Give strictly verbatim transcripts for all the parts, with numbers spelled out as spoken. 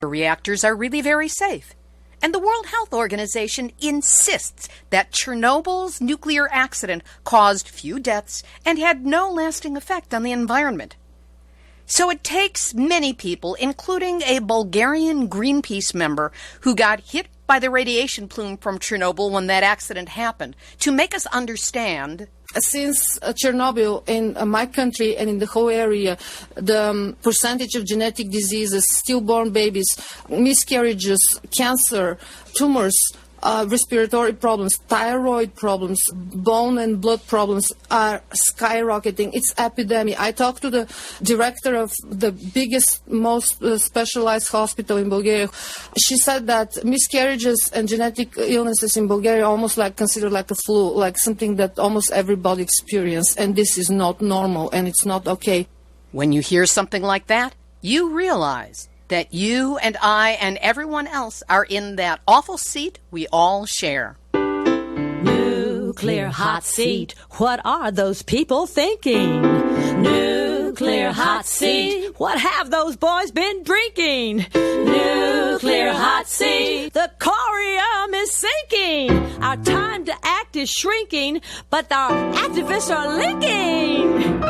The reactors are really very safe. And the World Health Organization insists that Chernobyl's nuclear accident caused few deaths and had no lasting effect on the environment. So it takes many people, including a Bulgarian Greenpeace member who got hit by the radiation plume from Chernobyl when that accident happened, to make us understand. Since uh, Chernobyl, in uh, my country and in the whole area, the um, percentage of genetic diseases, stillborn babies, miscarriages, cancer, tumors, uh, respiratory problems, thyroid problems, bone and blood problems are skyrocketing. It's epidemic. I talked to the director of the biggest, most uh, specialized hospital in Bulgaria. She said that miscarriages and genetic illnesses in Bulgaria are almost like considered like a flu, like something that almost everybody experiences, and this is not normal and it's not okay. When you hear something like that, you realize that you and I and everyone else are in that awful seat we all share. Nuclear hot seat. What are those people thinking? Nuclear hot seat. What have those boys been drinking? Nuclear hot seat. The corium is sinking. Our time to act is shrinking, but our activists are linking.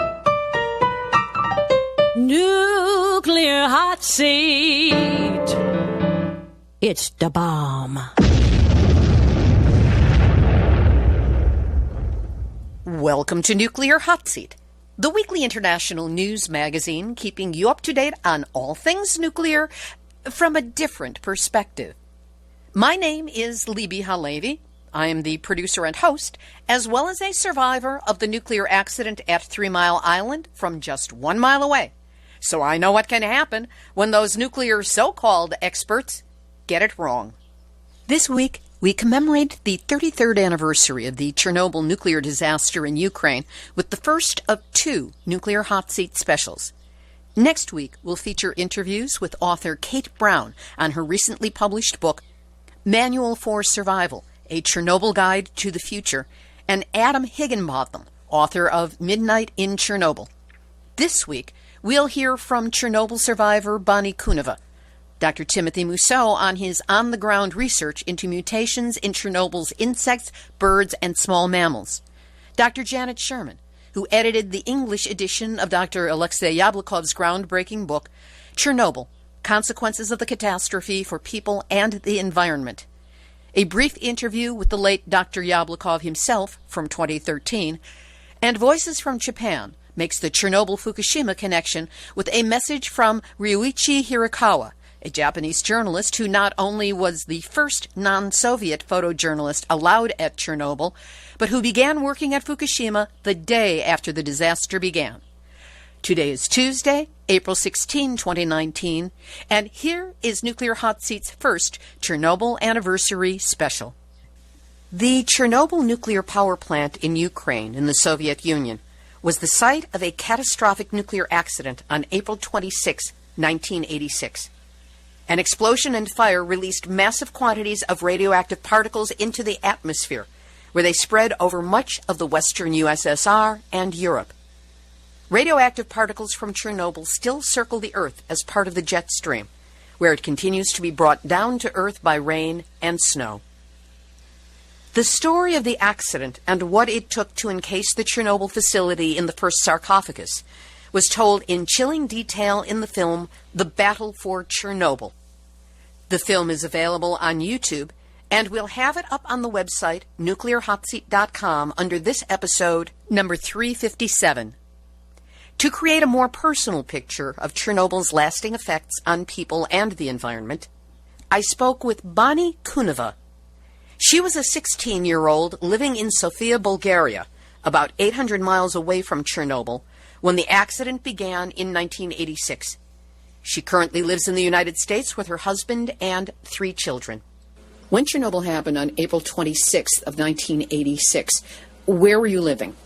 Nuclear hot seat. It's the bomb. Welcome to Nuclear Hot Seat, the weekly international news magazine keeping you up to date on all things nuclear from a different perspective. My name is Libby Halevi. I am the producer and host, as well as a survivor of the nuclear accident at Three Mile Island from just one mile away. So I know what can happen when those nuclear so-called experts get it wrong. This week, we commemorate the thirty-third anniversary of the Chernobyl nuclear disaster in Ukraine with the first of two Nuclear Hot Seat specials. Next week, we'll feature interviews with author Kate Brown on her recently published book, Manual for Survival, A Chernobyl Guide to the Future, and Adam Higginbotham, author of Midnight in Chernobyl. This week, we'll hear from Chernobyl survivor Bonnie Kuneva, Doctor Timothy Mousseau on his on-the-ground research into mutations in Chernobyl's insects, birds, and small mammals, Doctor Janet Sherman, who edited the English edition of Doctor Alexei Yablokov's groundbreaking book, Chernobyl, Consequences of the Catastrophe for People and the Environment, a brief interview with the late Doctor Yablokov himself from twenty thirteen, and Voices from Japan makes the Chernobyl-Fukushima connection with a message from Ryuichi Hirakawa, a Japanese journalist who not only was the first non-Soviet photojournalist allowed at Chernobyl, but who began working at Fukushima the day after the disaster began. Today is Tuesday, April sixteenth, twenty nineteen, and here is Nuclear Hot Seat's first Chernobyl Anniversary Special. The Chernobyl nuclear power plant in Ukraine in the Soviet Union was the site of a catastrophic nuclear accident on April twenty-sixth, nineteen eighty-six. An explosion and fire released massive quantities of radioactive particles into the atmosphere, where they spread over much of the western U S S R and Europe. Radioactive particles from Chernobyl still circle the Earth as part of the jet stream, where it continues to be brought down to Earth by rain and snow. The story of the accident and what it took to encase the Chernobyl facility in the first sarcophagus was told in chilling detail in the film The Battle for Chernobyl. The film is available on YouTube, and we'll have it up on the website nuclear hot seat dot com under this episode, number three fifty-seven. To create a more personal picture of Chernobyl's lasting effects on people and the environment, I spoke with Bonnie Kuneva. She was a sixteen-year-old living in Sofia, Bulgaria, about eight hundred miles away from Chernobyl, when the accident began in nineteen eighty-six. She currently lives in the United States with her husband and three children. When Chernobyl happened on April twenty-sixth of nineteen eighty-six, where were you living?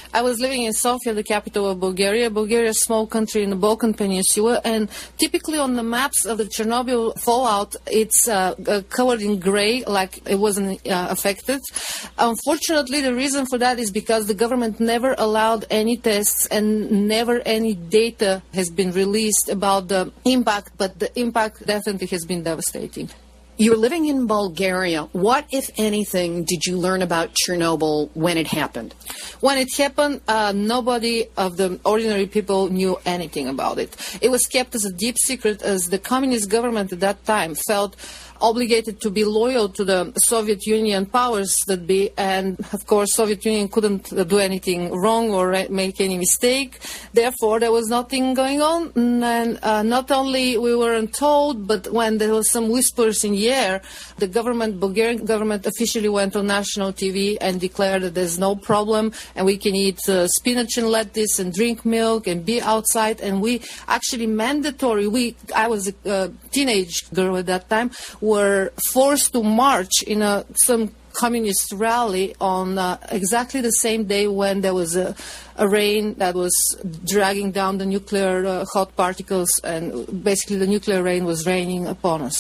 I was living in Sofia, the capital of Bulgaria. Bulgaria is a small country in the Balkan Peninsula, and typically on the maps of the Chernobyl fallout, it's uh, uh, colored in gray, like it wasn't uh, affected. Unfortunately, the reason for that is because the government never allowed any tests and never any data has been released about the impact, but the impact definitely has been devastating. You're living in Bulgaria. What, if anything, did you learn about Chernobyl when it happened? When it happened, uh, nobody of the ordinary people knew anything about it. It was kept as a deep secret, as the communist government at that time felt obligated to be loyal to the Soviet Union powers that be, and of course Soviet Union couldn't do anything wrong or make any mistake. Therefore, there was nothing going on, and uh, not only we weren't told, but when there was some whispers in the air, the government, Bulgarian government, officially went on national T V and declared that there's no problem, and we can eat uh, spinach and lettuce and drink milk and be outside. And we actually mandatory. We, I was a uh, teenage girl at that time, were forced to march in a, some communist rally on uh, exactly the same day when there was a, a rain that was dragging down the nuclear uh, hot particles, and basically the nuclear rain was raining upon us.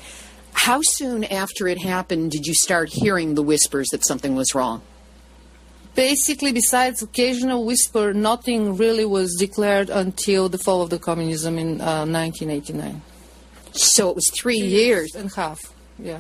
How soon after it happened did you start hearing the whispers that something was wrong? Basically, besides occasional whisper, nothing really was declared until the fall of the communism in uh, nineteen eighty-nine. So it was three, Three years. years and a half, yeah.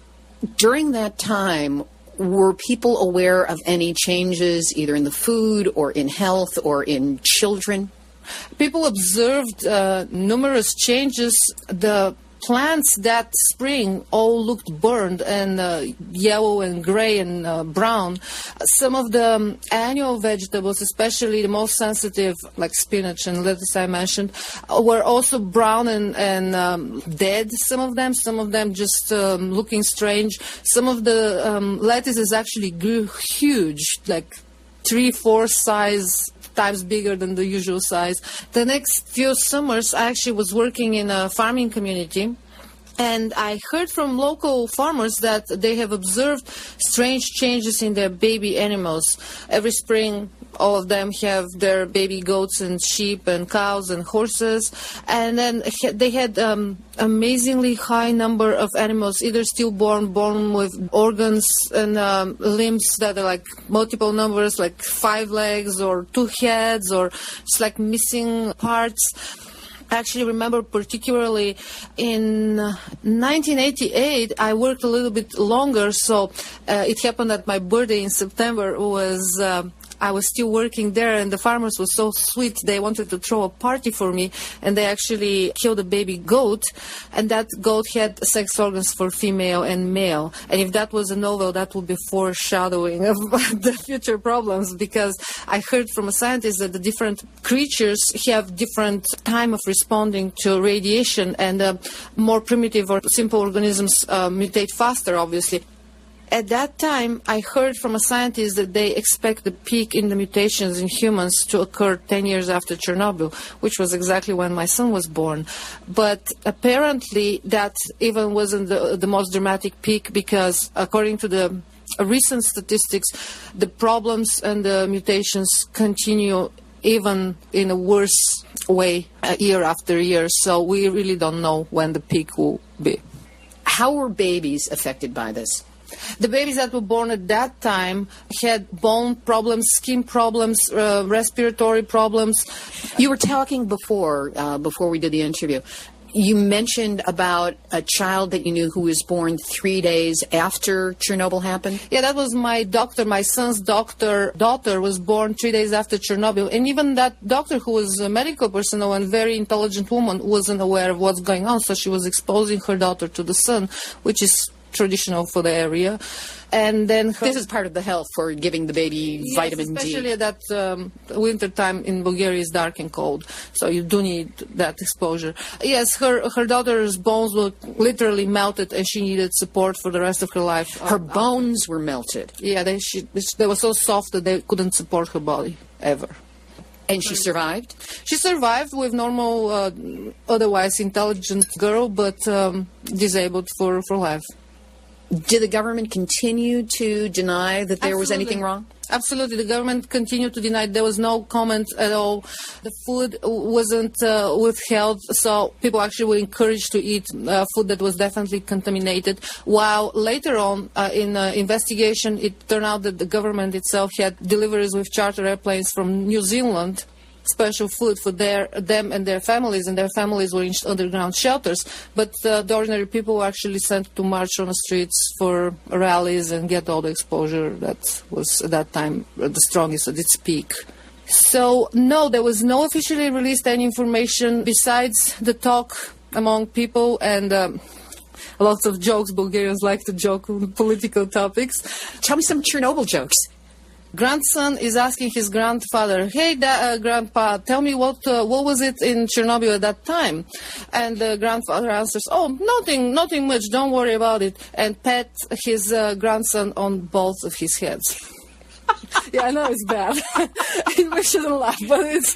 During that time, were people aware of any changes either in the food or in health or in children? People observed uh, numerous changes. The plants that spring all looked burned and uh, yellow and gray and uh, brown. Some of the um, annual vegetables, especially the most sensitive, like spinach and lettuce I mentioned, were also brown and, and um, dead, some of them, some of them just um, looking strange. Some of the um, lettuces actually grew huge, like three, four size times bigger than the usual size. The next few summers, I actually was working in a farming community, and I heard from local farmers that they have observed strange changes in their baby animals. Every spring, all of them have their baby goats and sheep and cows and horses, and then they had um, amazingly high number of animals, either stillborn, born with organs and um, limbs that are like multiple numbers, like five legs or two heads, or it's like missing parts. I actually remember particularly in nineteen eighty-eight, I worked a little bit longer, so uh, it happened that my birthday in September was... Uh, I was still working there, and the farmers were so sweet. They wanted to throw a party for me, and they actually killed a baby goat, and that goat had sex organs for female and male. And if that was a novel, that would be foreshadowing of the future problems, because I heard from a scientist that the different creatures have different time of responding to radiation, and uh, more primitive or simple organisms uh, mutate faster, obviously. At that time, I heard from a scientist that they expect the peak in the mutations in humans to occur ten years after Chernobyl, which was exactly when my son was born. But apparently that even wasn't the, the most dramatic peak, because according to the recent statistics, the problems and the mutations continue even in a worse way uh, year after year. So we really don't know when the peak will be. How were babies affected by this? The babies that were born at that time had bone problems, skin problems, uh, respiratory problems. You were talking before, uh, before we did the interview, you mentioned about a child that you knew who was born three days after Chernobyl happened? Yeah, that was my doctor. My son's doctor daughter was born three days after Chernobyl. And even that doctor, who was a medical personnel and very intelligent woman, wasn't aware of what's going on. So she was exposing her daughter to the sun, which is traditional for the area. And then her, this is part of the health for giving the baby yes, vitamin especially D. Especially that um, winter time in Bulgaria is dark and cold, so you do need that exposure. Yes, her her daughter's bones were literally melted, and she needed support for the rest of her life. Her bones were melted. Yeah, they she, they were so soft that they couldn't support her body ever. And she survived? She survived with normal, uh, otherwise intelligent girl, but um, disabled for, for life. Did the government continue to deny that there was Absolutely. anything wrong? Absolutely. The government continued to deny. There was no comment at all. The food wasn't uh, withheld, so people actually were encouraged to eat uh, food that was definitely contaminated. While later on uh, in uh, investigation, it turned out that the government itself had deliveries with charter airplanes from New Zealand, special food for their them and their families, and their families were in underground shelters. But uh, the ordinary people were actually sent to march on the streets for rallies and get all the exposure that was at that time the strongest at its peak. So, no, there was no officially released any information besides the talk among people and um, lots of jokes. Bulgarians like to joke on political topics. Tell me some Chernobyl jokes. Grandson is asking his grandfather, "Hey, da- uh, Grandpa, tell me what uh, what was it in Chernobyl at that time?" And the grandfather answers, "Oh, nothing, nothing much. Don't worry about it." And pat his uh, grandson on both of his heads. Yeah, I know it's bad. We shouldn't laugh, but it's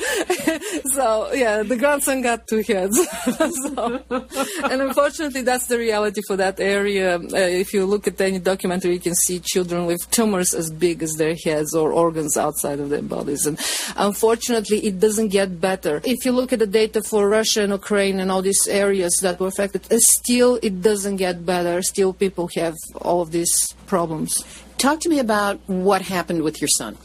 so. Yeah, the grandson got two heads. So, and unfortunately, that's the reality for that area. Uh, if you look at any documentary, you can see children with tumors as big as their heads or organs outside of their bodies. And unfortunately, it doesn't get better. If you look at the data for Russia and Ukraine and all these areas that were affected, uh, still it doesn't get better. Still, people have all of these problems. Talk to me about what happened with your son.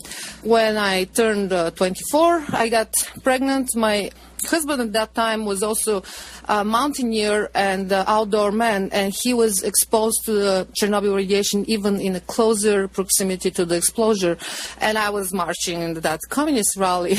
When I turned uh, twenty-four, I got pregnant. My husband at that time was also a mountaineer and uh, outdoor man, and he was exposed to the Chernobyl radiation even in a closer proximity to the explosion. And I was marching in that communist rally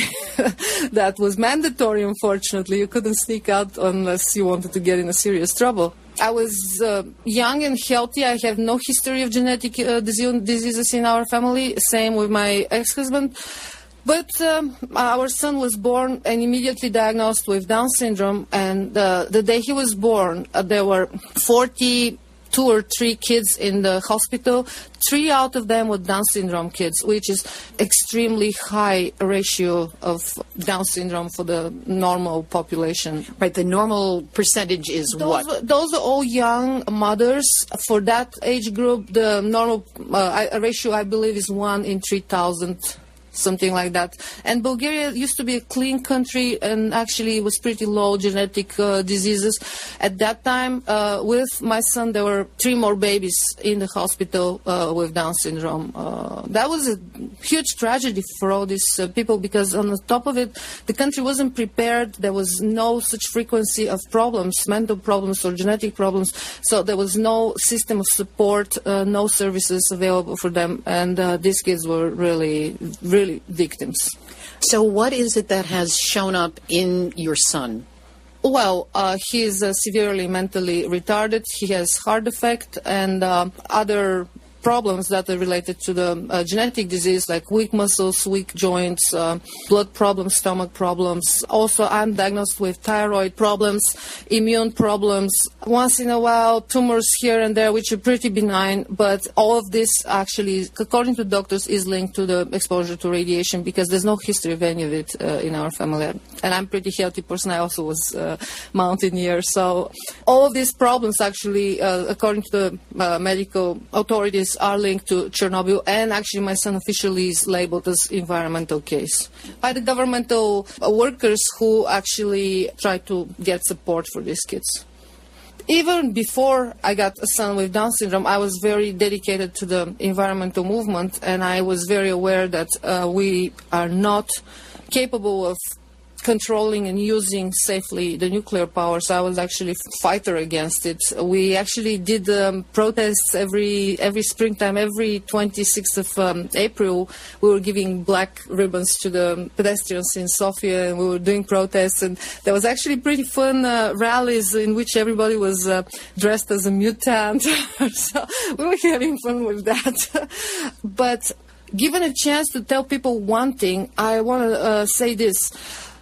that was mandatory, unfortunately. You couldn't sneak out unless you wanted to get in a serious trouble. I was uh, young and healthy. I have no history of genetic uh, disease, diseases in our family. Same with my ex-husband. But um, our son was born and immediately diagnosed with Down syndrome. And uh, the day he was born, uh, there were forty-two or three kids in the hospital. Three out of them were Down syndrome kids, which is extremely high ratio of Down syndrome for the normal population. Right, the normal percentage is Those, what? those are all young mothers. For that age group, the normal uh, ratio, I believe, is one in three thousand. Something like that. And Bulgaria used to be a clean country and actually was pretty low genetic uh, diseases. At that time, uh, with my son, there were three more babies in the hospital uh, with Down syndrome. Uh, that was a huge tragedy for all these uh, people because on the top of it, the country wasn't prepared. There was no such frequency of problems, mental problems or genetic problems. So there was no system of support, uh, no services available for them. And uh, these kids were really, really victims. So what is it that has shown up in your son? Well, uh, he is uh, severely mentally retarded. He has heart defect and uh, other problems that are related to the uh, genetic disease, like weak muscles, weak joints, uh, blood problems, stomach problems. Also, I'm diagnosed with thyroid problems, immune problems, once in a while tumors here and there, which are pretty benign, but all of this actually, according to doctors, is linked to the exposure to radiation because there's no history of any of it uh, in our family. And I'm a pretty healthy person. I also was a mountaineer. So all of these problems actually, uh, according to the uh, medical authorities, are linked to Chernobyl, and actually my son officially is labeled as environmental case by the governmental workers who actually try to get support for these kids. Even before I got a son with Down syndrome, I was very dedicated to the environmental movement, and I was very aware that uh, we are not capable of controlling and using safely the nuclear power. So I was actually a fighter against it. We actually did um, protests every every springtime, every twenty-sixth of um, April. We were giving black ribbons to the pedestrians in Sofia, and we were doing protests. And there was actually pretty fun uh, rallies in which everybody was uh, dressed as a mutant. So we were having fun with that. But given a chance to tell people one thing, I want to uh, say this.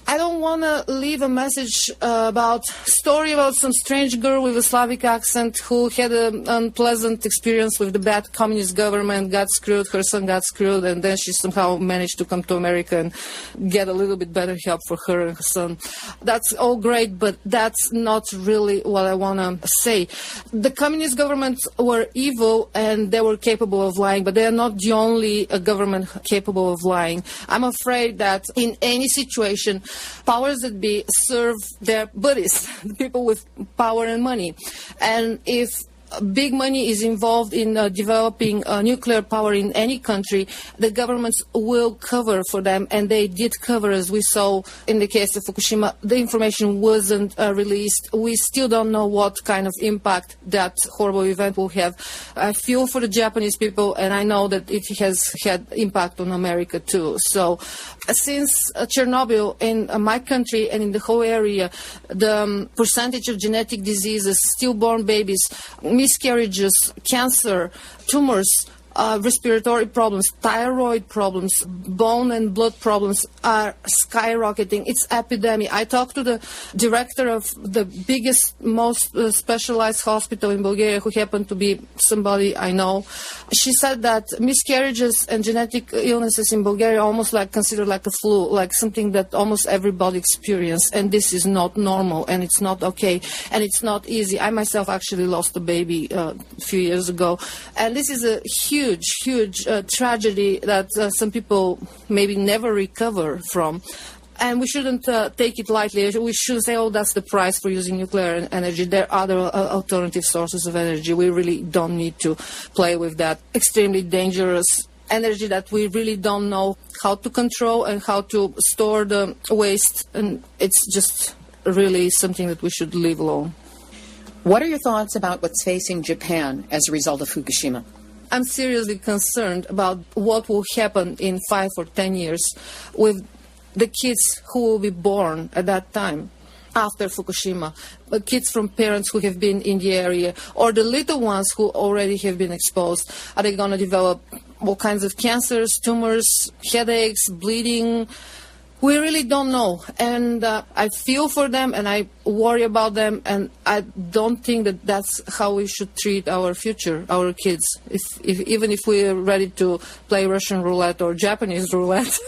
I don't want to leave a message uh, about story about some strange girl with a Slavic accent who had an unpleasant experience with the bad communist government, got screwed, her son got screwed, and then she somehow managed to come to America and get a little bit better help for her and her son. That's all great, but that's not really what I want to say. The communist governments were evil and they were capable of lying, but they are not the only uh, government capable of lying. I'm afraid that in any situation, powers that be serve their buddies, the people with power and money. And if big money is involved in uh, developing uh, nuclear power in any country, the governments will cover for them, and they did cover, as we saw in the case of Fukushima. The information wasn't uh, released. We still don't know what kind of impact that horrible event will have. I feel for the Japanese people, and I know that it has had impact on America too. So uh, since uh, Chernobyl, in uh, my country and in the whole area, the um, percentage of genetic diseases, stillborn babies, miscarriages, cancer, tumors, uh, respiratory problems, thyroid problems, bone and blood problems are skyrocketing. It's epidemic. I talked to the director of the biggest, most uh, specialized hospital in Bulgaria, who happened to be somebody I know. She said that miscarriages and genetic illnesses in Bulgaria are almost like considered like a flu, like something that almost everybody experiences, and this is not normal, and it's not okay, and it's not easy. I myself actually lost a baby uh, a few years ago, and this is a huge Huge, huge uh, tragedy that uh, some people maybe never recover from. And we shouldn't uh, take it lightly. We shouldn't say, oh, that's the price for using nuclear energy. There are other uh, alternative sources of energy. We really don't need to play with that extremely dangerous energy that we really don't know how to control and how to store the waste. And it's just really something that we should leave alone. What are your thoughts about what's facing Japan as a result of Fukushima? I'm seriously concerned about what will happen in five or ten years with the kids who will be born at that time after Fukushima, the kids from parents who have been in the area, or the little ones who already have been exposed. Are they going to develop all kinds of cancers, tumors, headaches, bleeding? We really don't know, and uh, I feel for them, and I worry about them, and I don't think that that's how we should treat our future, our kids. If, if, even if we're ready to play Russian roulette or Japanese roulette,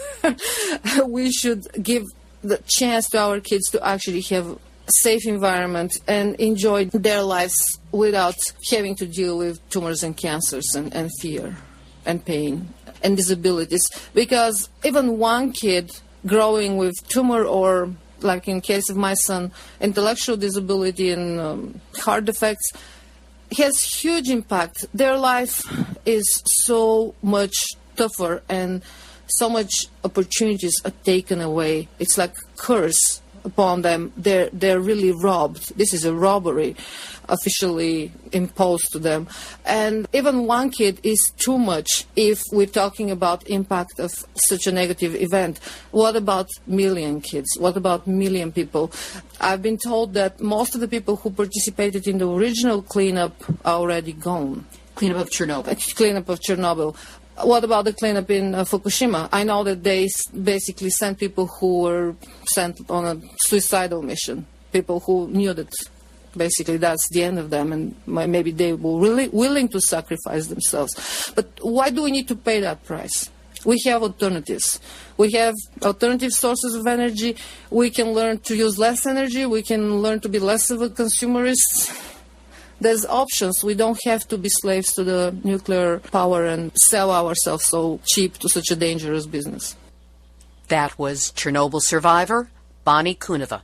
we should give the chance to our kids to actually have a safe environment and enjoy their lives without having to deal with tumors and cancers and, and fear and pain and disabilities. Because even one kid growing with tumor or, like in case of my son, intellectual disability and um, heart defects, has huge impact. Their life is so much tougher and so much opportunities are taken away. It's like a curse upon them. They're, they're really robbed. This is a robbery officially imposed to them. And even one kid is too much if we're talking about impact of such a negative event. What about million kids? What about million people? I've been told that most of the people who participated in the original cleanup are already gone. Cleanup of Chernobyl. Cleanup of Chernobyl. What about the cleanup in uh, Fukushima? I know that they s- basically sent people who were sent on a suicidal mission, people who knew that basically that's the end of them, and maybe they were really willing to sacrifice themselves. But why do we need to pay that price? We have alternatives. We have alternative sources of energy. We can learn to use less energy. We can learn to be less of a consumerist. There's options. We don't have to be slaves to the nuclear power and sell ourselves so cheap to such a dangerous business. That was Chernobyl survivor Bonnie Kuneva.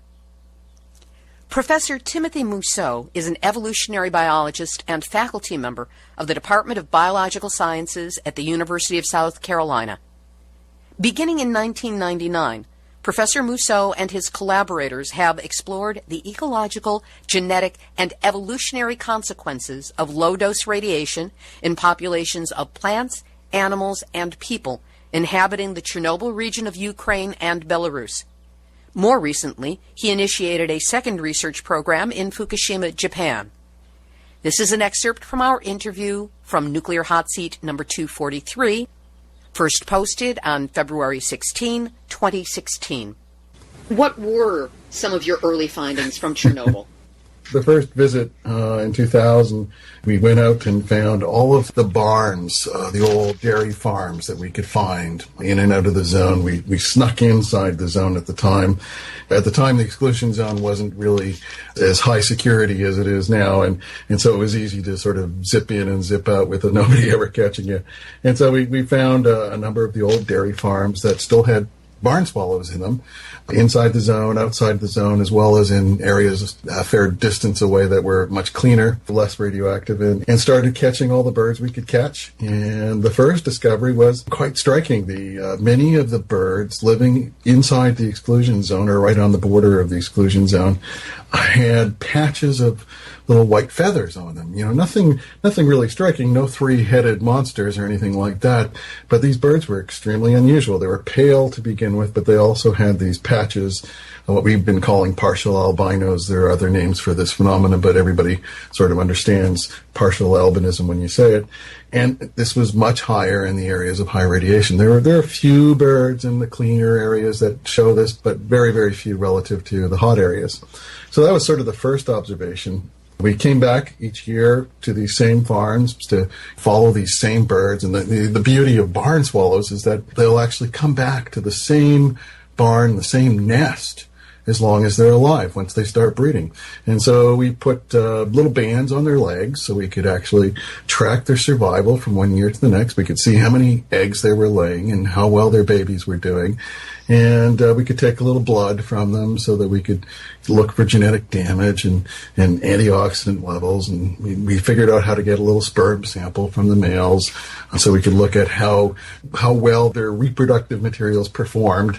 Professor Timothy Mousseau is an evolutionary biologist and faculty member of the Department of Biological Sciences at the University of South Carolina. Beginning in nineteen ninety-nine, Professor Mousseau and his collaborators have explored the ecological, genetic, and evolutionary consequences of low-dose radiation in populations of plants, animals, and people inhabiting the Chernobyl region of Ukraine and Belarus. More recently, he initiated a second research program in Fukushima, Japan. This is an excerpt from our interview from Nuclear Hot Seat number two forty-three, first posted on February sixteenth, twenty sixteen. What were some of your early findings from Chernobyl? The first visit uh, in two thousand, we went out and found all of the barns, uh, the old dairy farms that we could find in and out of the zone. We we snuck inside the zone at the time. At the time, the exclusion zone wasn't really as high security as it is now, and, and so it was easy to sort of zip in and zip out with nobody ever catching you. And so we, we found uh, a number of the old dairy farms that still had barn swallows in them, inside the zone, outside the zone, as well as in areas a fair distance away that were much cleaner, less radioactive, and, and started catching all the birds we could catch. And the first discovery was quite striking. The uh, many of the birds living inside the exclusion zone, or right on the border of the exclusion zone, had patches of little white feathers on them. You know, nothing nothing really striking, no three-headed monsters or anything like that. But these birds were extremely unusual. They were pale to begin with, but they also had these patches, what we've been calling partial albinos. There are other names for this phenomenon, but everybody sort of understands partial albinism when you say it. And this was much higher in the areas of high radiation. There are, there are a few birds in the cleaner areas that show this, but very, very few relative to the hot areas. So that was sort of the first observation. We came back each year to these same farms to follow these same birds. And the, the, the beauty of barn swallows is that they'll actually come back to the same barn, the same nest, as long as they're alive once they start breeding. And so we put uh, little bands on their legs so we could actually track their survival from one year to the next. We could see how many eggs they were laying and how well their babies were doing. And uh, we could take a little blood from them so that we could look for genetic damage and, and antioxidant levels. And we, we figured out how to get a little sperm sample from the males so we could look at how how well their reproductive materials performed.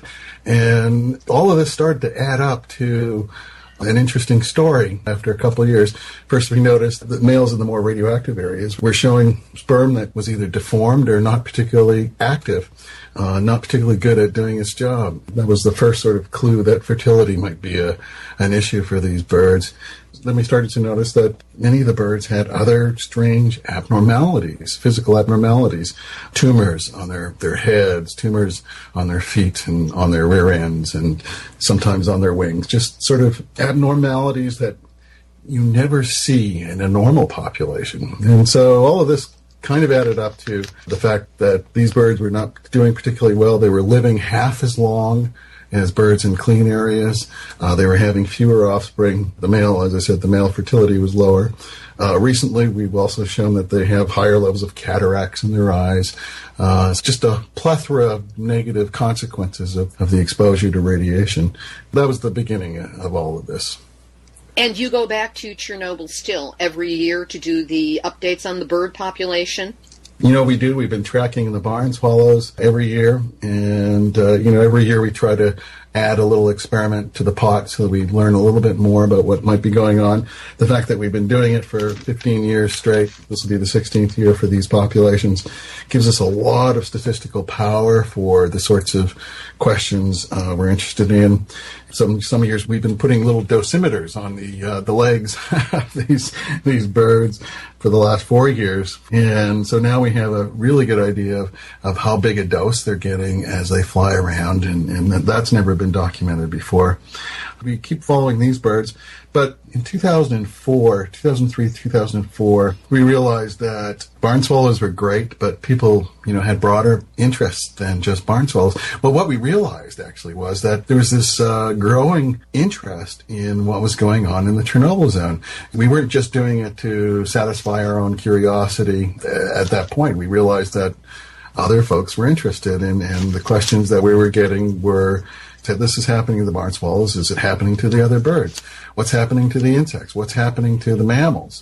And all of this started to add up to an interesting story after a couple of years. First, we noticed that males in the more radioactive areas were showing sperm that was either deformed or not particularly active, uh, not particularly good at doing its job. That was the first sort of clue that fertility might be a, an issue for these birds. Then we started to notice that many of the birds had other strange abnormalities, physical abnormalities, tumors on their, their heads, tumors on their feet and on their rear ends, and sometimes on their wings, just sort of abnormalities that you never see in a normal population. And so all of this kind of added up to the fact that these birds were not doing particularly well. They were living half as long as birds in clean areas. Uh, they were having fewer offspring. The male, as I said, the male fertility was lower. Uh, recently, we've also shown that they have higher levels of cataracts in their eyes. Uh, it's just a plethora of negative consequences of, of the exposure to radiation. That was the beginning of all of this. And you go back to Chernobyl still every year to do the updates on the bird population? You know, we do. We've been tracking the barn swallows every year. And, uh, you know, every year we try to add a little experiment to the pot so that we learn a little bit more about what might be going on. The fact that we've been doing it for fifteen years straight, this will be the sixteenth year for these populations, gives us a lot of statistical power for the sorts of questions uh, we're interested in. Some some years we've been putting little dosimeters on the uh, the legs of these these birds for the last four years, and so now we have a really good idea of, of how big a dose they're getting as they fly around, and, and that's never been documented before. We keep following these birds, but in two thousand four, two thousand three, two thousand four, we realized that barn swallows were great, but people, you know, had broader interests than just barn swallows. Well, what we realized actually was that there was this uh, growing interest in what was going on in the Chernobyl zone. We weren't just doing it to satisfy our own curiosity at that point. We realized that other folks were interested, in, and the questions that we were getting were, this is happening to the barn swallows. Is it happening to the other birds? What's happening to the insects? What's happening to the mammals?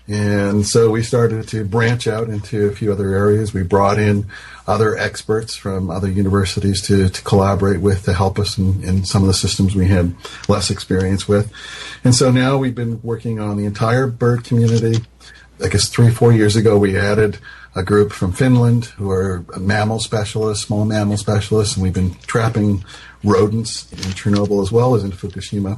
And so we started to branch out into a few other areas. We brought in other experts from other universities to, to collaborate with, to help us in, in some of the systems we had less experience with. And so now we've been working on the entire bird community. I guess three, four years ago, we added a group from Finland who are mammal specialists, small mammal specialists, and we've been trapping rodents in Chernobyl as well as in Fukushima,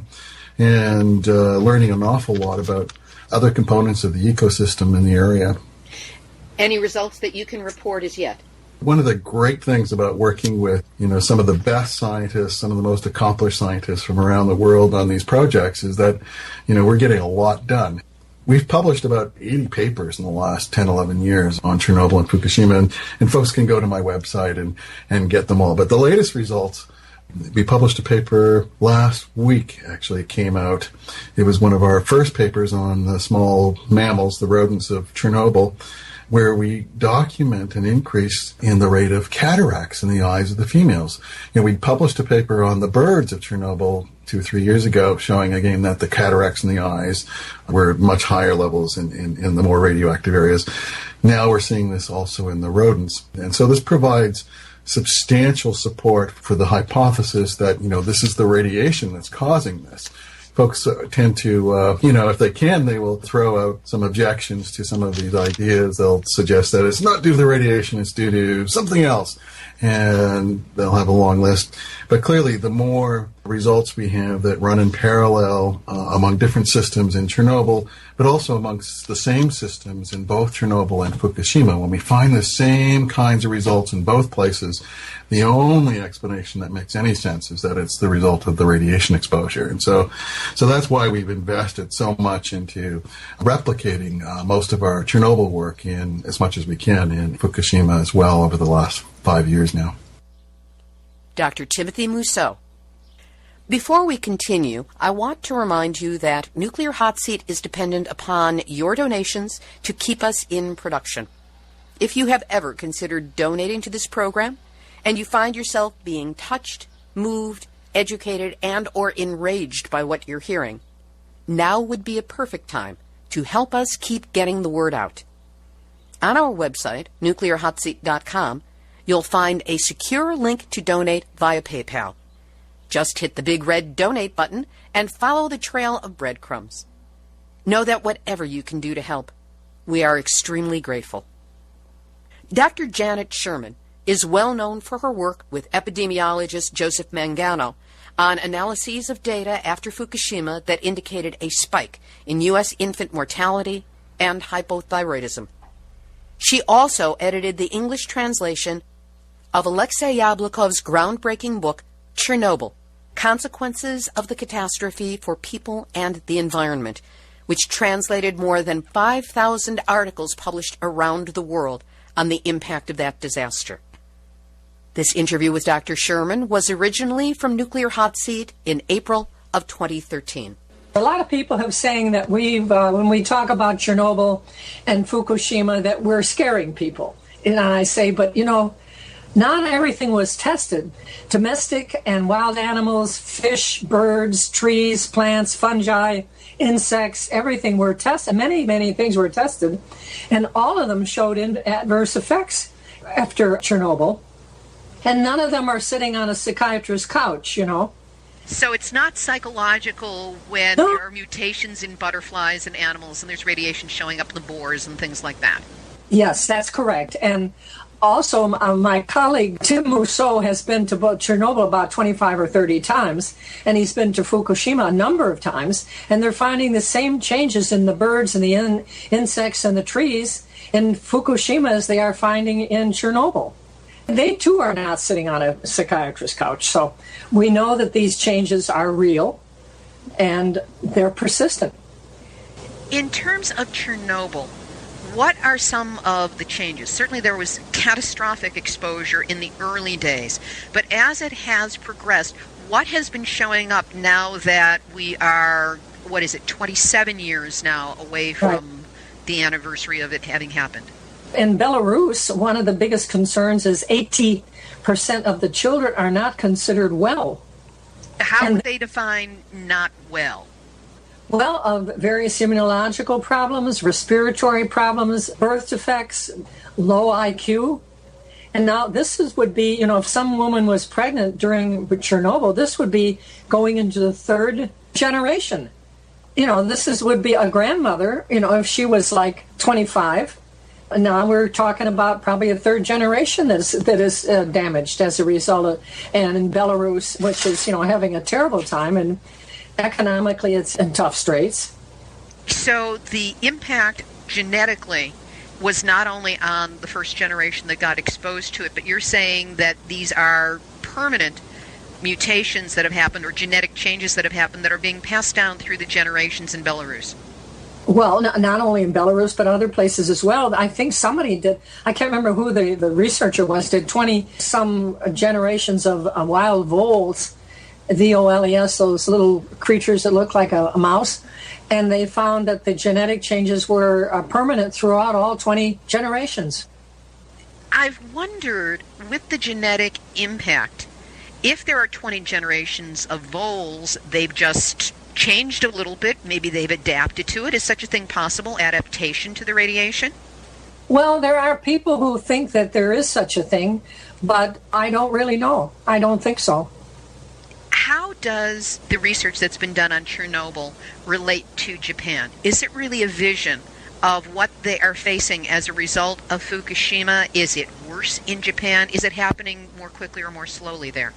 and uh, learning an awful lot about other components of the ecosystem in the area. Any results that you can report as yet? One of the great things about working with, you know, some of the best scientists, some of the most accomplished scientists from around the world on these projects is that, you know, we're getting a lot done. We've published about eighty papers in the last ten, eleven years on Chernobyl and Fukushima, and, and folks can go to my website and, and get them all. But the latest results, we published a paper last week, actually, it came out. It was one of our first papers on the small mammals, the rodents of Chernobyl, where we document an increase in the rate of cataracts in the eyes of the females. You know, we published a paper on the birds of Chernobyl two or three years ago showing, again, that the cataracts in the eyes were much higher levels in, in, in the more radioactive areas. Now we're seeing this also in the rodents. And so this provides substantial support for the hypothesis that, you know, this is the radiation that's causing this. Folks uh, tend to, uh, you know, if they can, they will throw out some objections to some of these ideas. They'll suggest that it's not due to the radiation, it's due to something else. And they'll have a long list. But clearly, the more results we have that run in parallel uh, among different systems in Chernobyl, but also amongst the same systems in both Chernobyl and Fukushima, when we find the same kinds of results in both places, the only explanation that makes any sense is that it's the result of the radiation exposure. And so so that's why we've invested so much into replicating uh, most of our Chernobyl work in as much as we can in Fukushima as well over the last five years now. Doctor Timothy Mousseau. Before we continue, I want to remind you that Nuclear Hot Seat is dependent upon your donations to keep us in production. If you have ever considered donating to this program, and you find yourself being touched, moved, educated, and or enraged by what you're hearing, now would be a perfect time to help us keep getting the word out. On our website, nuclear hot seat dot com, you'll find a secure link to donate via PayPal. Just hit the big red donate button and follow the trail of breadcrumbs. Know that whatever you can do to help, we are extremely grateful. Doctor Janet Sherman is well known for her work with epidemiologist Joseph Mangano on analyses of data after Fukushima that indicated a spike in U S infant mortality and hypothyroidism. She also edited the English translation of Alexei Yablokov's groundbreaking book, Chernobyl, Consequences of the Catastrophe for People and the Environment, which translated more than five thousand articles published around the world on the impact of that disaster. This interview with Doctor Sherman was originally from Nuclear Hot Seat in April of twenty thirteen. A lot of people have saying that we've, uh, when we talk about Chernobyl and Fukushima, that we're scaring people. And I say, but you know, not everything was tested. Domestic and wild animals, fish, birds, trees, plants, fungi, insects, everything were tested. Many, many things were tested. And all of them showed adverse effects after Chernobyl. And none of them are sitting on a psychiatrist's couch, you know. So it's not psychological when No. there are mutations in butterflies and animals and there's radiation showing up in the boars and things like that. Yes, that's correct. And also, uh, my colleague Tim Mousseau has been to both Chernobyl about twenty-five or thirty times, and he's been to Fukushima a number of times, and they're finding the same changes in the birds and the in- insects and the trees in Fukushima as they are finding in Chernobyl. They, too, are not sitting on a psychiatrist's couch. So we know that these changes are real, and they're persistent. In terms of Chernobyl, what are some of the changes? Certainly there was catastrophic exposure in the early days, but as it has progressed, what has been showing up now that we are, what is it, twenty-seven years now away from Right. the anniversary of it having happened? In Belarus, one of the biggest concerns is eighty percent of the children are not considered well. How And- would they define not well? Well, of various immunological problems, respiratory problems, birth defects, low I Q. And now this is, would be, you know, if some woman was pregnant during Chernobyl, this would be going into the third generation. You know, this is would be a grandmother, you know, if she was like twenty-five. And now we're talking about probably a third generation that is, that is uh, damaged as a result of, and in Belarus, which is, you know, having a terrible time, and economically it's in tough straits. So the impact genetically was not only on the first generation that got exposed to it, but you're saying that these are permanent mutations that have happened or genetic changes that have happened that are being passed down through the generations in Belarus. Well, not, not only in Belarus, but other places as well. I think somebody did, I can't remember who the, the researcher was, did twenty-some generations of uh, wild voles, V O L E S, those little creatures that look like a, a mouse, and they found that the genetic changes were uh, permanent throughout all twenty generations. I've wondered, with the genetic impact, if there are twenty generations of voles, they've just changed a little bit, maybe they've adapted to it. Is such a thing possible, adaptation to the radiation? Well, there are people who think that there is such a thing, but I don't really know. I don't think so. How does the research that's been done on Chernobyl relate to Japan? Is it really a vision of what they are facing as a result of Fukushima? Is it worse in Japan? Is it happening more quickly or more slowly there?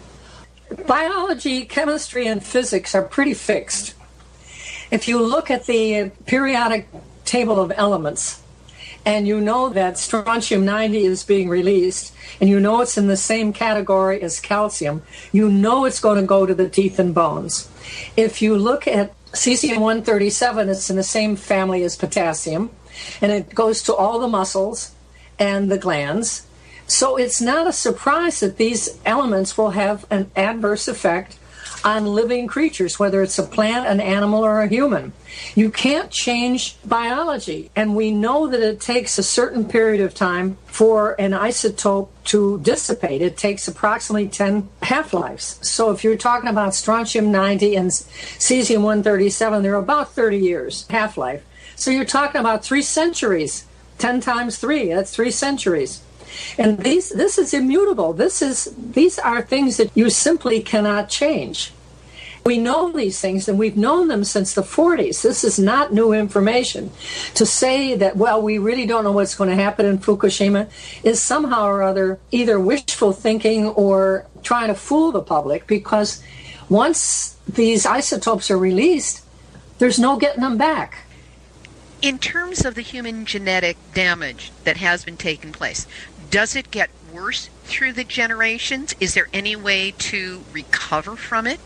Biology, chemistry, and physics are pretty fixed. If you look at the periodic table of elements, and you know that strontium ninety is being released, and you know it's in the same category as calcium, you know it's going to go to the teeth and bones. If you look at cesium one thirty-seven, it's in the same family as potassium, and it goes to all the muscles and the glands. So it's not a surprise that these elements will have an adverse effect on living creatures, whether it's a plant, an animal, or a human. You can't change biology, and we know that it takes a certain period of time for an isotope to dissipate. It takes approximately ten half-lives. So if you're talking about strontium ninety and cesium one thirty-seven, they're about thirty years half-life. So you're talking about three centuries, ten times three, that's three centuries. And these, this is immutable. This is, these are things that you simply cannot change. We know these things, and we've known them since the forties. This is not new information. To say that, well, we really don't know what's going to happen in Fukushima is somehow or other either wishful thinking or trying to fool the public, because once these isotopes are released, there's no getting them back. In terms of the human genetic damage that has been taking place, does it get worse through the generations? Is there any way to recover from it?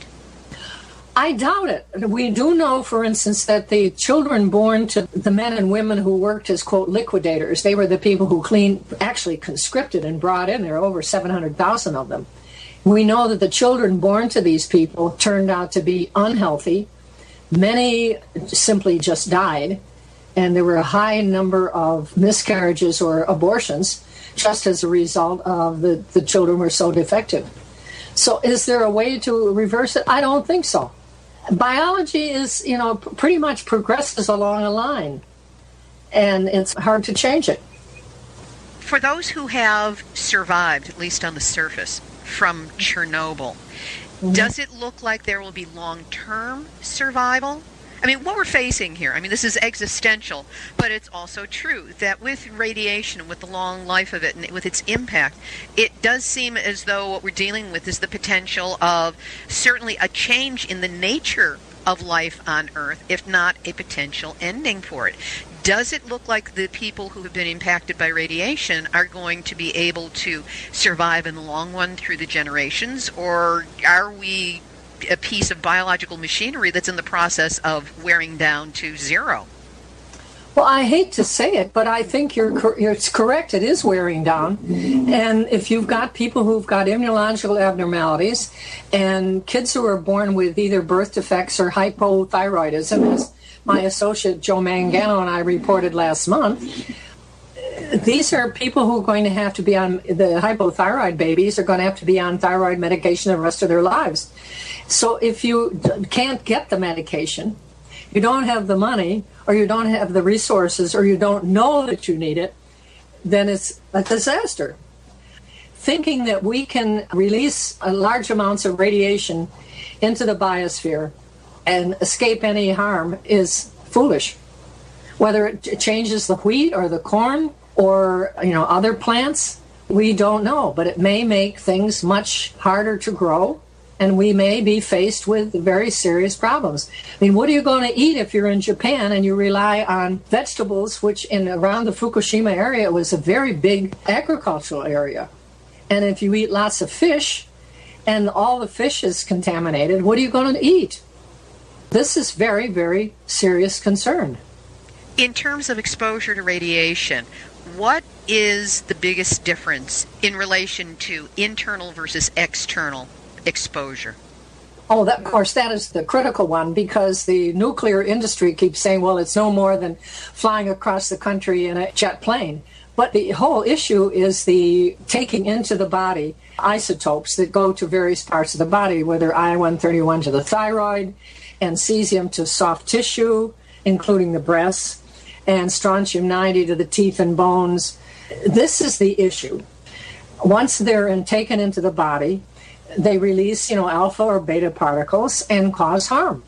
I doubt it. We do know, for instance, that the children born to the men and women who worked as, quote, liquidators, they were the people who cleaned, actually conscripted and brought in. There are over seven hundred thousand of them. We know that the children born to these people turned out to be unhealthy. Many simply just died, and there were a high number of miscarriages or abortions just as a result of the, the children were so defective. So is there a way to reverse it? I don't think so. Biology is, you know, pretty much progresses along a line, and it's hard to change it. For those who have survived, at least on the surface, from Chernobyl, mm-hmm. does it look like there will be long-term survival? I mean, what we're facing here, I mean, this is existential, but it's also true that with radiation, with the long life of it, and with its impact, it does seem as though what we're dealing with is the potential of certainly a change in the nature of life on Earth, if not a potential ending for it. Does it look like the people who have been impacted by radiation are going to be able to survive in the long run through the generations, or are we a piece of biological machinery that's in the process of wearing down to zero? Well, I hate to say it, but I think you're, you're it's correct. It is wearing down. And if you've got people who've got immunological abnormalities and kids who are born with either birth defects or hypothyroidism, as my associate Joe Mangano and I reported last month, these are people who are going to have to be on, the hypothyroid babies are going to have to be on thyroid medication the rest of their lives. So if you can't get the medication, you don't have the money, or you don't have the resources, or you don't know that you need it, then it's a disaster. Thinking that we can release large amounts of radiation into the biosphere and escape any harm is foolish. Whether it changes the wheat or the corn or, you know, other plants, we don't know, but it may make things much harder to grow and we may be faced with very serious problems. I mean, what are you going to eat if you're in Japan and you rely on vegetables, which in around the Fukushima area was a very big agricultural area? And if you eat lots of fish and all the fish is contaminated, what are you going to eat? This is very, very serious concern. In terms of exposure to radiation, what is the biggest difference in relation to internal versus external exposure? Oh, that, of course, that is the critical one, because the nuclear industry keeps saying, well, it's no more than flying across the country in a jet plane. But the whole issue is the taking into the body isotopes that go to various parts of the body, whether I one thirty-one to the thyroid, and cesium to soft tissue, including the breasts, and strontium ninety to the teeth and bones. This is the issue. Once they're in, taken into the body, they release, you know, alpha or beta particles and cause harm.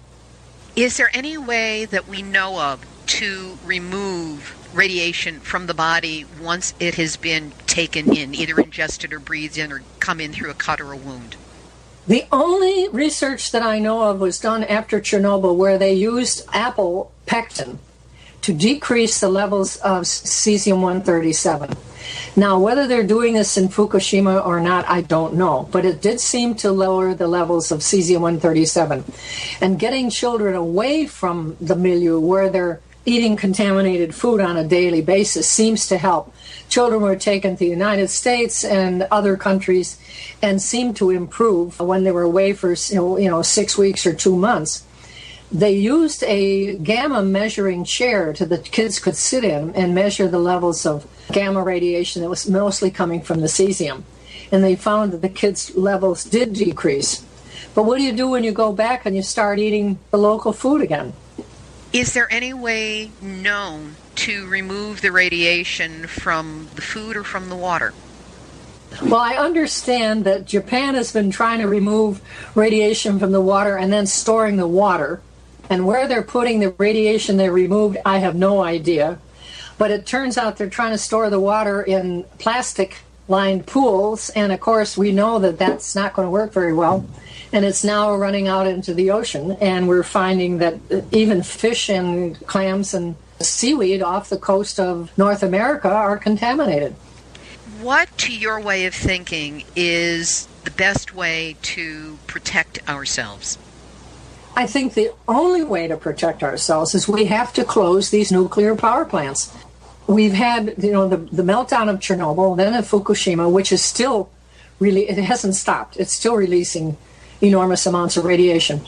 Is there any way that we know of to remove radiation from the body once it has been taken in, either ingested or breathed in or come in through a cut or a wound? The only research that I know of was done after Chernobyl, where they used apple pectin to decrease the levels of cesium one thirty-seven. Now, whether they're doing this in Fukushima or not, I don't know. But it did seem to lower the levels of cesium one thirty-seven. And getting children away from the milieu where they're eating contaminated food on a daily basis seems to help. Children were taken to the United States and other countries and seemed to improve when they were away for you know, you know six weeks or two months. They used a gamma measuring chair to the kids could sit in and measure the levels of gamma radiation that was mostly coming from the cesium. And they found that the kids' levels did decrease. But what do you do when you go back and you start eating the local food again? Is there any way known to remove the radiation from the food or from the water? Well, I understand that Japan has been trying to remove radiation from the water and then storing the water. And where they're putting the radiation they removed, I have no idea. But it turns out they're trying to store the water in plastic-lined pools. And, of course, we know that that's not going to work very well. And it's now running out into the ocean. And we're finding that even fish and clams and seaweed off the coast of North America are contaminated. What, to your way of thinking, is the best way to protect ourselves? I think the only way to protect ourselves is we have to close these nuclear power plants. We've had, you know, the, the meltdown of Chernobyl, then of Fukushima, which is still really, it hasn't stopped. It's still releasing enormous amounts of radiation.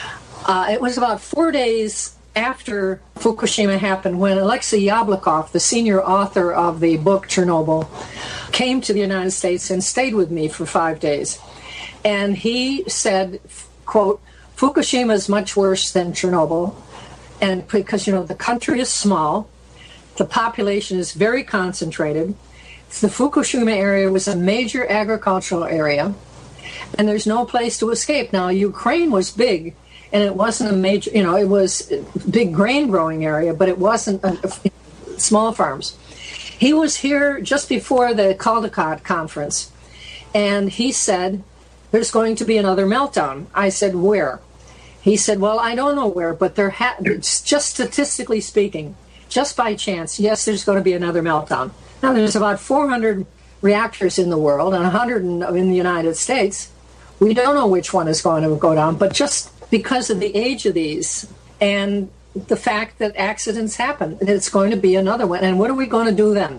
Uh, it was about four days after Fukushima happened when Alexei Yablokov, the senior author of the book Chernobyl, came to the United States and stayed with me for five days. And he said, quote, Fukushima is much worse than Chernobyl, and because, you know, the country is small, the population is very concentrated. The Fukushima area was a major agricultural area, and there's no place to escape. Now, Ukraine was big, and it wasn't a major, you know, it was a big grain growing area, but it wasn't a, a, small farms. He was here just before the Caldecott conference, and he said, there's going to be another meltdown. I said, where? He said, well, I don't know where, but there ha- just statistically speaking, just by chance, yes, there's going to be another meltdown. Now, there's about four hundred reactors in the world and one hundred in the United States. We don't know which one is going to go down, but just because of the age of these and the fact that accidents happen, it's going to be another one. And what are we going to do then?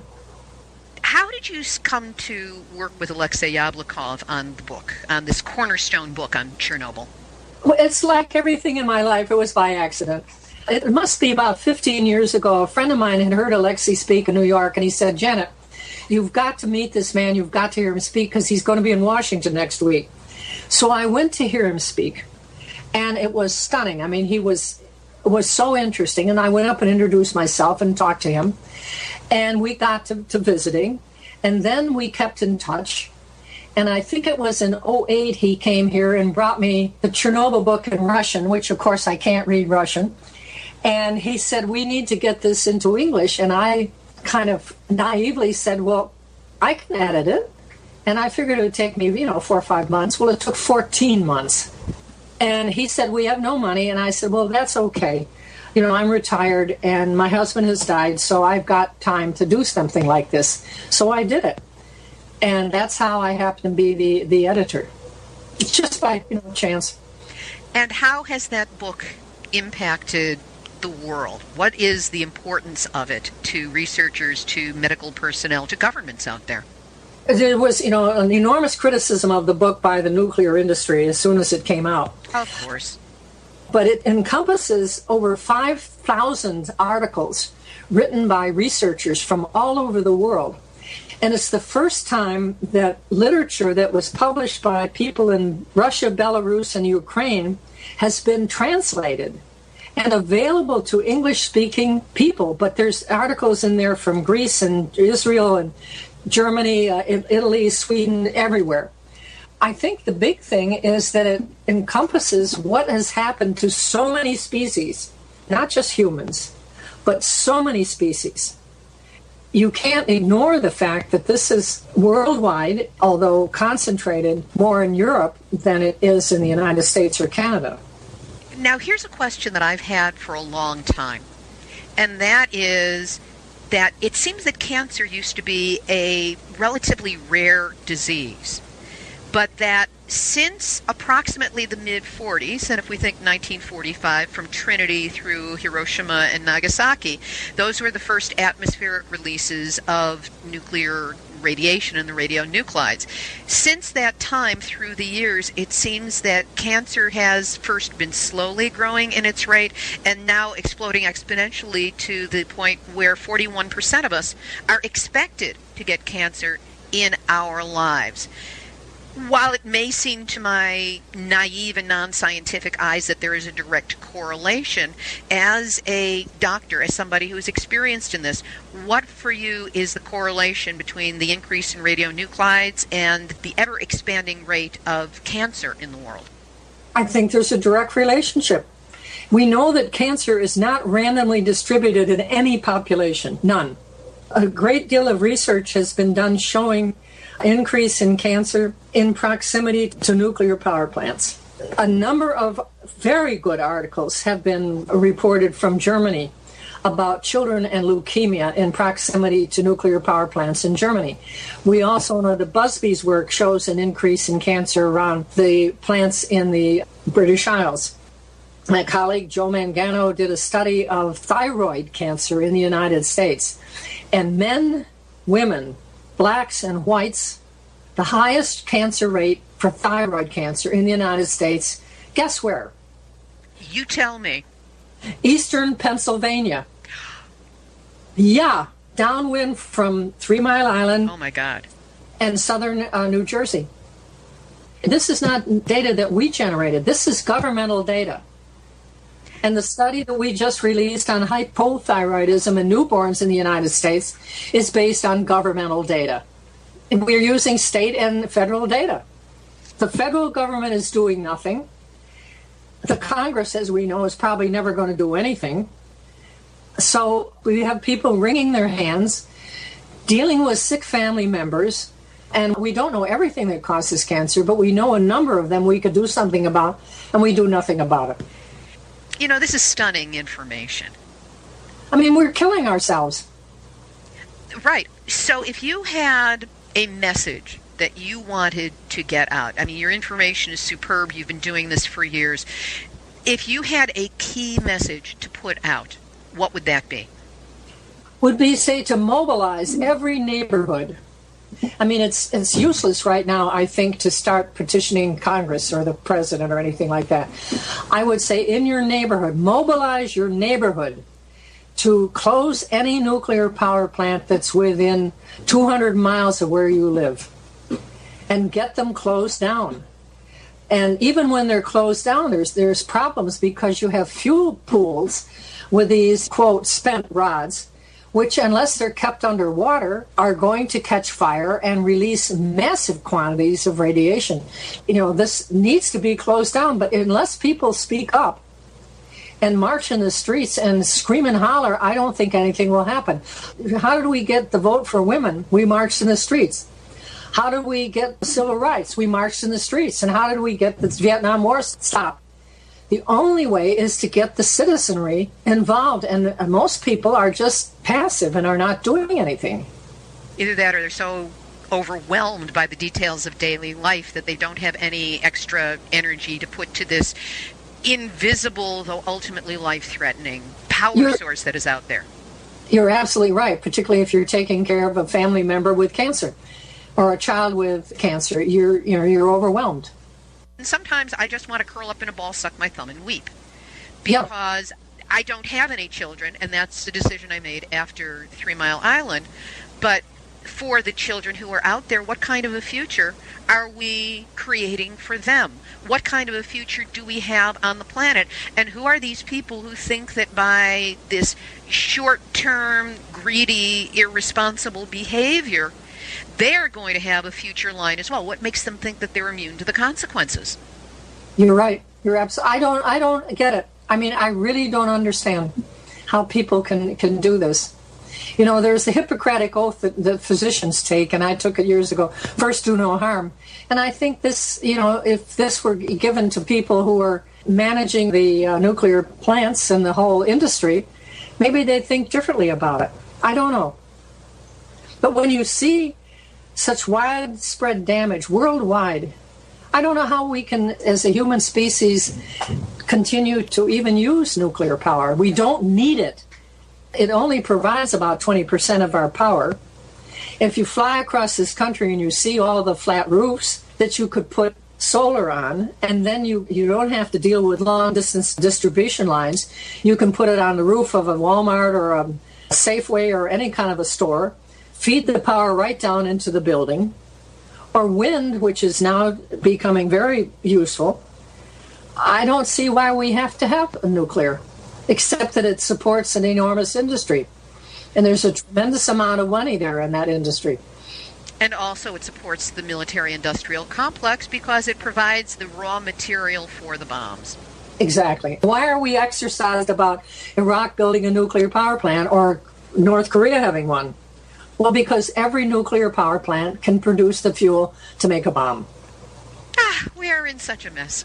How did you come to work with Alexei Yablokov on the book, on this cornerstone book on Chernobyl? Well, it's like everything in my life. It was by accident. It must be about fifteen years ago. A friend of mine had heard Alexei speak in New York, and he said, Janet, you've got to meet this man. You've got to hear him speak because he's going to be in Washington next week. So I went to hear him speak, and it was stunning. I mean, he was was so interesting, and I went up and introduced myself and talked to him, and we got to, to visiting, and then we kept in touch. And I think it was in oh eight he came here and brought me the Chernobyl book in Russian, which, of course, I can't read Russian. And he said, we need to get this into English. And I kind of naively said, well, I can edit it. And I figured it would take me, you know, four or five months. Well, it took fourteen months. And he said, we have no money. And I said, well, that's okay. You know, I'm retired and my husband has died, so I've got time to do something like this. So I did it. And that's how I happened to be the, the editor. Just by, you know, chance. And how has that book impacted the world? What is the importance of it to researchers, to medical personnel, to governments out there? There was, you know, an enormous criticism of the book by the nuclear industry as soon as it came out. Of course. But it encompasses over five thousand articles written by researchers from all over the world. And it's the first time that literature that was published by people in Russia, Belarus, and Ukraine has been translated and available to English-speaking people. But there's articles in there from Greece and Israel and Germany, uh, Italy, Sweden, everywhere. I think the big thing is that it encompasses what has happened to so many species, not just humans, but so many species. You can't ignore the fact that this is worldwide, although concentrated more in Europe than it is in the United States or Canada. Now, here's a question that I've had for a long time, and that is that it seems that cancer used to be a relatively rare disease, but that since approximately the mid forties, and if we think nineteen forty-five from Trinity through Hiroshima and Nagasaki, those were the first atmospheric releases of nuclear radiation and the radionuclides. Since that time, through the years, it seems that cancer has first been slowly growing in its rate and now exploding exponentially to the point where forty-one percent of us are expected to get cancer in our lives. While it may seem to my naive and non-scientific eyes that there is a direct correlation, as a doctor, as somebody who is experienced in this, what for you is the correlation between the increase in radionuclides and the ever-expanding rate of cancer in the world? I think there's a direct relationship. We know that cancer is not randomly distributed in any population, none. A great deal of research has been done showing increase in cancer in proximity to nuclear power plants. A number of very good articles have been reported from Germany about children and leukemia in proximity to nuclear power plants in Germany. We also know that Busby's work shows an increase in cancer around the plants in the British Isles. My colleague Joe Mangano did a study of thyroid cancer in the United States. And men, women, blacks and whites, the highest cancer rate for thyroid cancer in the United States, guess where? You tell me. Eastern Pennsylvania. Yeah, downwind from Three Mile Island. Oh my God. And southern uh, New Jersey. This is not data that we generated. This is governmental data. And the study that we just released on hypothyroidism in newborns in the United States is based on governmental data. And we're using state and federal data. The federal government is doing nothing. The Congress, as we know, is probably never going to do anything. So we have people wringing their hands, dealing with sick family members, and we don't know everything that causes cancer, but we know a number of them we could do something about, and we do nothing about it. You know, this is stunning information. I mean, we're killing ourselves. Right. So if you had a message that you wanted to get out, I mean, your information is superb. You've been doing this for years. If you had a key message to put out, what would that be? Would be, say, to mobilize every neighborhood. I mean, it's it's useless right now, I think, to start petitioning Congress or the president or anything like that. I would say in your neighborhood, mobilize your neighborhood to close any nuclear power plant that's within two hundred miles of where you live and get them closed down. And even when they're closed down, there's there's problems because you have fuel pools with these, quote, spent rods, which, unless they're kept underwater, are going to catch fire and release massive quantities of radiation. You know, this needs to be closed down, but unless people speak up and march in the streets and scream and holler, I don't think anything will happen. How did we get the vote for women? We marched in the streets. How did we get civil rights? We marched in the streets. And how did we get the Vietnam War stopped? The only way is to get the citizenry involved. And most people are just passive and are not doing anything. Either that or they're so overwhelmed by the details of daily life that they don't have any extra energy to put to this invisible, though ultimately life-threatening power You're, source that is out there. You're absolutely right, particularly if you're taking care of a family member with cancer or a child with cancer. You're, you know, you're overwhelmed. And sometimes I just want to curl up in a ball, suck my thumb, and weep because yep. I don't have any children, and that's the decision I made after Three Mile Island. But for the children who are out there, what kind of a future are we creating for them? What kind of a future do we have on the planet? And who are these people who think that by this short-term, greedy, irresponsible behavior, they're going to have a future line as well? What makes them think that they're immune to the consequences? You're right. You're absolutely. I don't. I don't get it. I mean, I really don't understand how people can can do this. You know, there's the Hippocratic Oath that the physicians take, and I took it years ago. First, do no harm. And I think this, you know, if this were given to people who are managing the uh, nuclear plants and the whole industry, maybe they'd think differently about it. I don't know. But when you see such widespread damage worldwide, I don't know how we can, as a human species, continue to even use nuclear power. We don't need it. It only provides about twenty percent of our power. If you fly across this country and you see all the flat roofs that you could put solar on, and then you, you don't have to deal with long-distance distribution lines, you can put it on the roof of a Walmart or a Safeway or any kind of a store, feed the power right down into the building, or wind, which is now becoming very useful. I don't see why we have to have a nuclear, except that it supports an enormous industry. And there's a tremendous amount of money there in that industry. And also it supports the military-industrial complex because it provides the raw material for the bombs. Exactly. Why are we exercised about Iraq building a nuclear power plant or North Korea having one? Well, because every nuclear power plant can produce the fuel to make a bomb. Ah, we are in such a mess.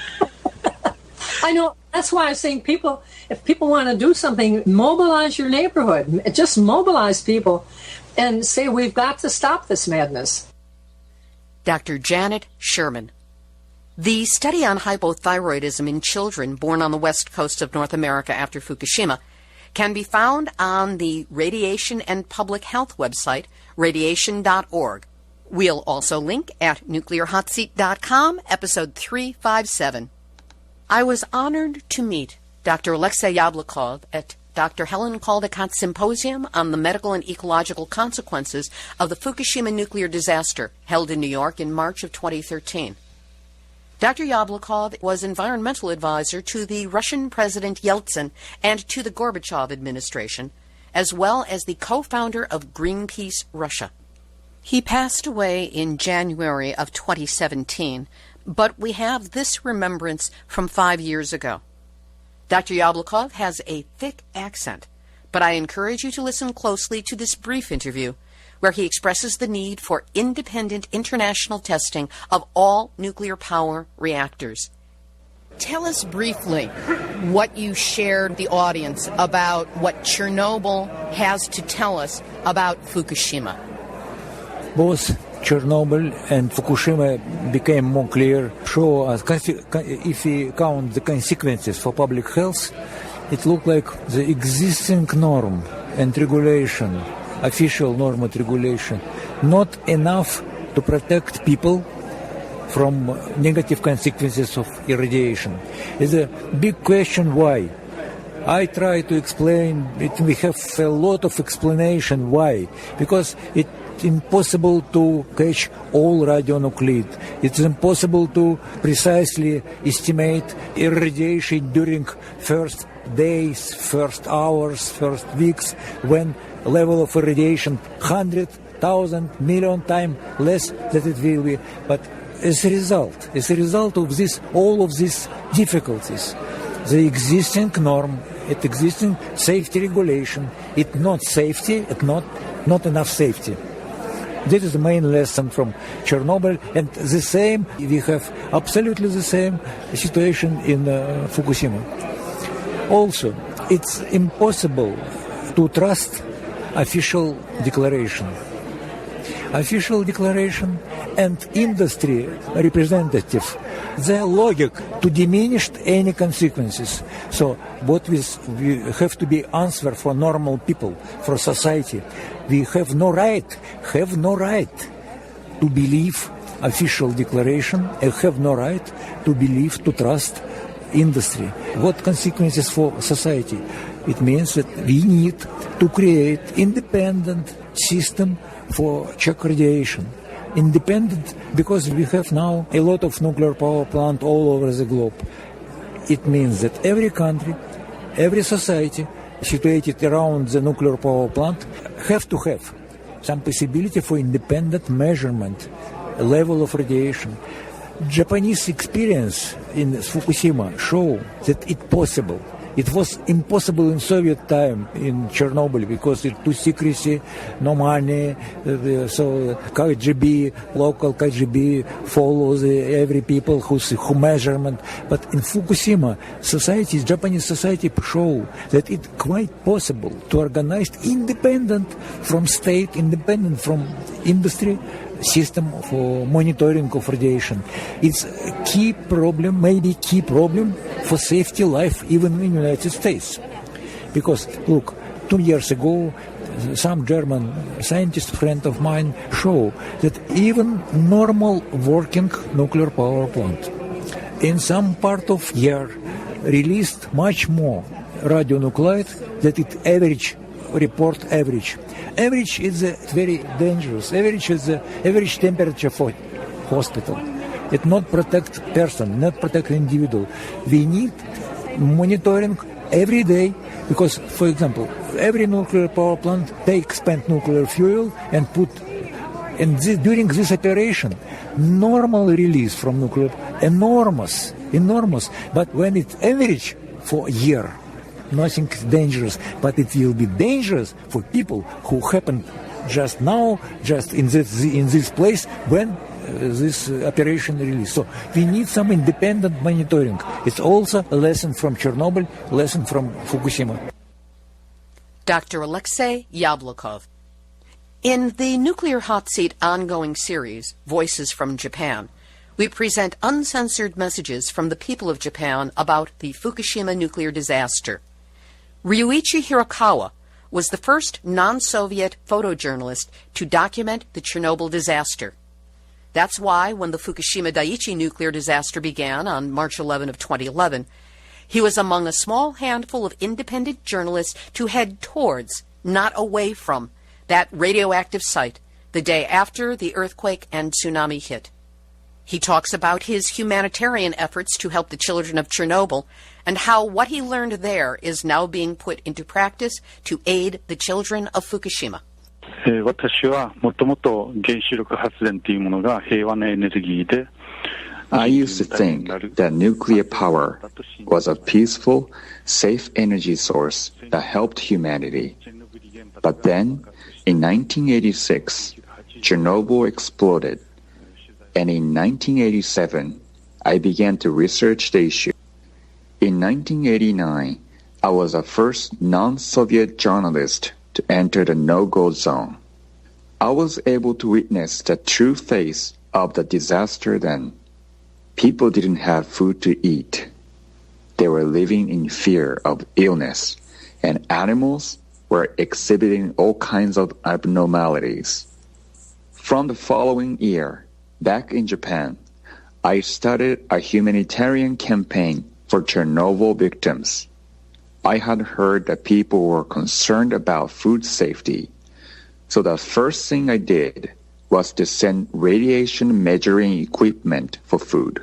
I know. That's why I'm saying people, if people want to do something, mobilize your neighborhood. Just mobilize people and say, we've got to stop this madness. Doctor Janet Sherman. The study on hypothyroidism in children born on the west coast of North America after Fukushima can be found on the Radiation and Public Health website, radiation dot org. We'll also link at nuclear hot seat dot com, episode three fifty-seven. I was honored to meet Doctor Alexei Yablokov at Doctor Helen Caldicott's Symposium on the Medical and Ecological Consequences of the Fukushima nuclear disaster, held in New York in March of twenty thirteen. Doctor Yablokov was environmental advisor to the Russian President Yeltsin and to the Gorbachev administration, as well as the co-founder of Greenpeace Russia. He passed away in January of twenty seventeen, but we have this remembrance from five years ago. Doctor Yablokov has a thick accent, but I encourage you to listen closely to this brief interview where he expresses the need for independent international testing of all nuclear power reactors. Tell us briefly what you shared the audience about what Chernobyl has to tell us about Fukushima. Both Chernobyl and Fukushima became more clear, show us, if we count the consequences for public health, it looked like the existing norm and regulation, official norm and regulation, not enough to protect people from negative consequences of irradiation. It's a big question why. I try to explain it. We have a lot of explanation why. Because it's impossible to catch all radionuclide. It's impossible to precisely estimate irradiation during first days, first hours, first weeks, when level of irradiation hundred thousand million times less than it will be. But as a result, as a result of this, all of these difficulties, the existing norm, it existing safety regulation, it not safety, it not not enough safety. This is the main lesson from Chernobyl, and the same, we have absolutely the same situation in uh, Fukushima. Also, it's impossible to trust official declaration. Official declaration and industry representative, their logic to diminish any consequences. So what we, we have to be answer for normal people, for society. We have no right, have no right to believe official declaration and have no right to believe, to trust industry. What consequences for society? It means that we need to create independent system for check radiation. Independent because we have now a lot of nuclear power plant all over the globe. It means that every country, every society situated around the nuclear power plant have to have some possibility for independent measurement, level of radiation. Japanese experience in Fukushima show that it's possible. It was impossible in Soviet time in Chernobyl because it too secrecy, no money, uh, so K G B, local K G B follows uh, every people who's, who measurement. But in Fukushima, society, Japanese society show that it's quite possible to organize independent from state, independent from industry, system for monitoring of radiation. It's a key problem, maybe key problem for safety life even in the United States. Because, look, two years ago, some German scientist friend of mine show that even normal working nuclear power plant in some part of year released much more radionuclide than it average report average. Average is uh, very dangerous. Average is the uh, average temperature for hospital. It not protect person, not protect individual. We need monitoring every day because, for example, every nuclear power plant take spent nuclear fuel and put. And this, during this operation, normal release from nuclear enormous, enormous. But when it's average for a year, nothing is dangerous, but it will be dangerous for people who happen just now, just in this in this place when uh, this uh, operation release. So we need some independent monitoring. It's also a lesson from Chernobyl, a lesson from Fukushima. Doctor Alexei Yablokov. In the Nuclear Hot Seat ongoing series, Voices from Japan, we present uncensored messages from the people of Japan about the Fukushima nuclear disaster. Ryuichi Hirakawa was the first non-Soviet photojournalist to document the Chernobyl disaster. That's why when the Fukushima Daiichi nuclear disaster began on March eleventh of twenty eleven, he was among a small handful of independent journalists to head towards, not away from, that radioactive site the day after the earthquake and tsunami hit. He talks about his humanitarian efforts to help the children of Chernobyl and how what he learned there is now being put into practice to aid the children of Fukushima. 私はもともと原子力発電というものが平和なエネルギーで I used to think that nuclear power was a peaceful, safe energy source that helped humanity. But then, in nineteen eighty-six, Chernobyl exploded. And in nineteen eighty-seven, I began to research the issue. In nineteen eighty-nine, I was the first non-Soviet journalist to enter the no-go zone. I was able to witness the true face of the disaster then. People didn't have food to eat. They were living in fear of illness, and animals were exhibiting all kinds of abnormalities. From the following year, back in Japan, I started a humanitarian campaign for Chernobyl victims. I had heard that people were concerned about food safety, so the first thing I did was to send radiation measuring equipment for food.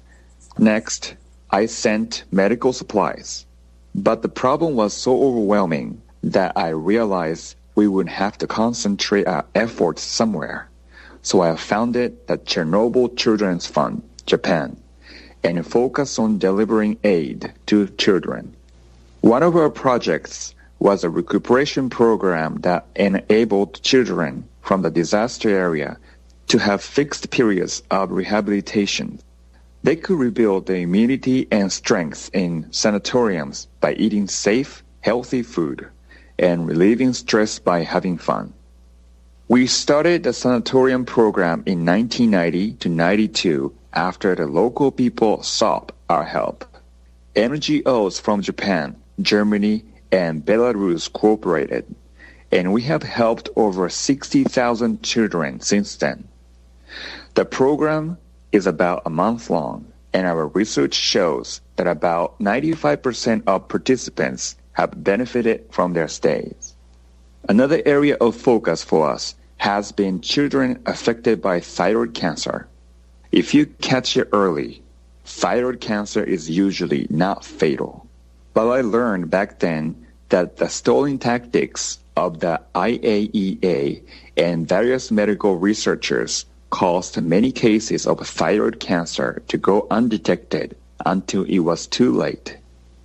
Next, I sent medical supplies. But the problem was so overwhelming that I realized we would have to concentrate our efforts somewhere. So I founded the Chernobyl Children's Fund, Japan, and focused on delivering aid to children. One of our projects was a recuperation program that enabled children from the disaster area to have fixed periods of rehabilitation. They could rebuild the immunity and strength in sanatoriums by eating safe, healthy food and relieving stress by having fun. We started the sanatorium program in nineteen ninety to ninety-two after the local people sought our help. N G Os from Japan, Germany, and Belarus cooperated, and we have helped over sixty thousand children since then. The program is about a month long, and our research shows that about ninety-five percent of participants have benefited from their stays. Another area of focus for us has been children affected by thyroid cancer. If you catch it early, thyroid cancer is usually not fatal. But I learned back then that the stalling tactics of the I A E A and various medical researchers caused many cases of thyroid cancer to go undetected until it was too late.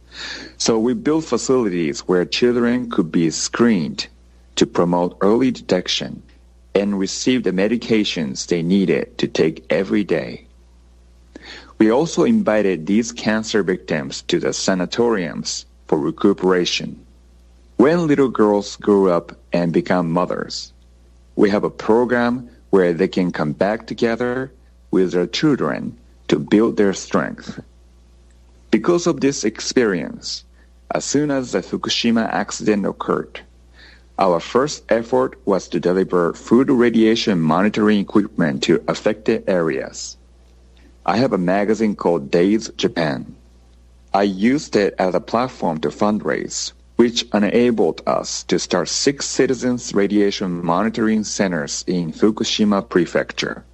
So we built facilities where children could be screened to promote early detection and receive the medications they needed to take every day. We also invited these cancer victims to the sanatoriums for recuperation. When little girls grow up and become mothers, we have a program where they can come back together with their children to build their strength. Because of this experience, as soon as the Fukushima accident occurred, our first effort was to deliver food radiation monitoring equipment to affected areas. I have a magazine called Days Japan. I used it as a platform to fundraise, which enabled us to start six citizens radiation monitoring centers in Fukushima Prefecture.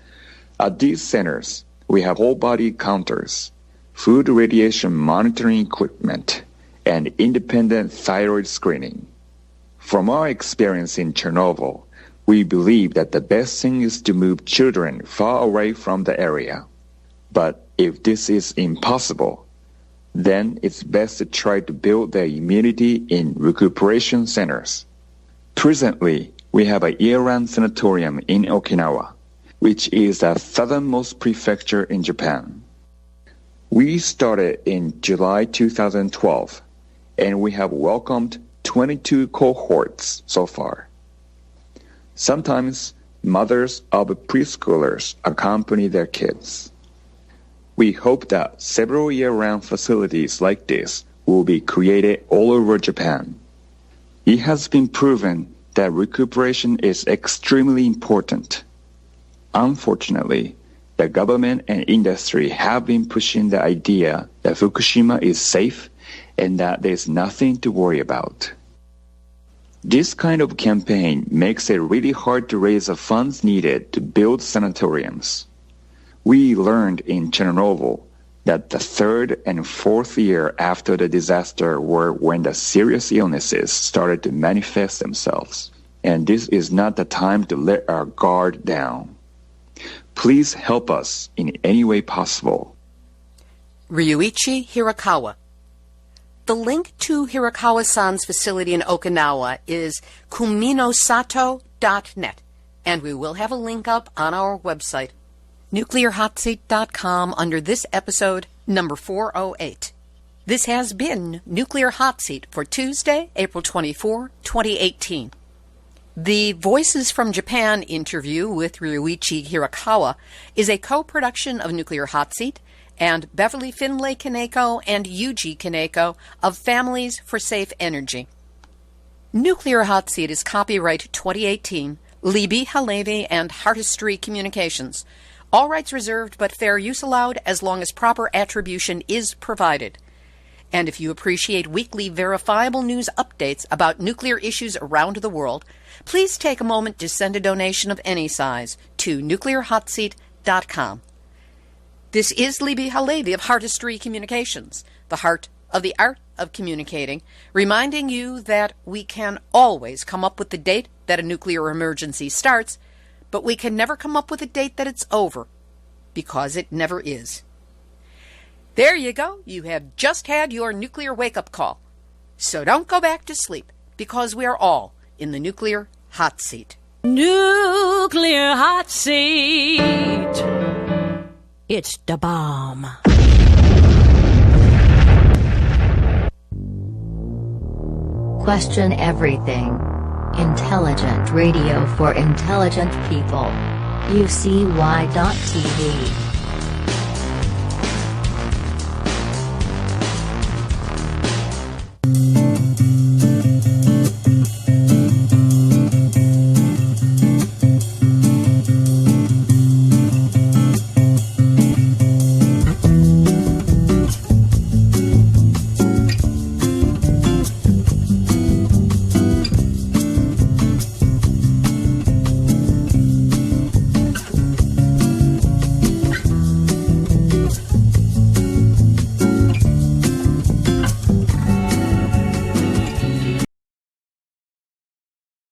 At these centers, we have whole body counters, food radiation monitoring equipment, and independent thyroid screening. From our experience in Chernobyl, we believe that the best thing is to move children far away from the area. But if this is impossible, then it's best to try to build their immunity in recuperation centers. Presently, we have a year-round sanatorium in Okinawa, which is the southernmost prefecture in Japan. We started in July two thousand twelve, and we have welcomed twenty-two cohorts so far. Sometimes mothers of preschoolers accompany their kids. We hope that several year-round facilities like this will be created all over Japan. It has been proven that recuperation is extremely important. Unfortunately, the government and industry have been pushing the idea that Fukushima is safe and that there's nothing to worry about. This kind of campaign makes it really hard to raise the funds needed to build sanatoriums. We learned in Chernobyl that the third and fourth year after the disaster were when the serious illnesses started to manifest themselves, and this is not the time to let our guard down. Please help us in any way possible. Ryuichi Hirakawa. The link to Hirakawa-san's facility in Okinawa is kuminosato dot net, and we will have a link up on our website, nuclear hot seat dot com, under this episode, number four oh eight. This has been Nuclear Hot Seat for Tuesday, April twenty-fourth, twenty eighteen. The Voices from Japan interview with Ryuichi Hirakawa is a co-production of Nuclear Hot Seat and Beverly Finlay Kaneko and Yuji Kaneko of Families for Safe Energy. Nuclear Hot Seat is copyright twenty eighteen, Libby Halevi and Heartistry Communications. All rights reserved, but fair use allowed as long as proper attribution is provided. And if you appreciate weekly verifiable news updates about nuclear issues around the world, please take a moment to send a donation of any size to nuclear hot seat dot com. This is Libby Halevi of Heartistry Communications, the heart of the art of communicating, reminding you that we can always come up with the date that a nuclear emergency starts, but we can never come up with a date that it's over, because it never is. There you go. You have just had your nuclear wake-up call. So don't go back to sleep, because we are all in the nuclear hot seat. Nuclear hot seat. It's the bomb. Question everything. Intelligent radio for intelligent people. U C Y dot T V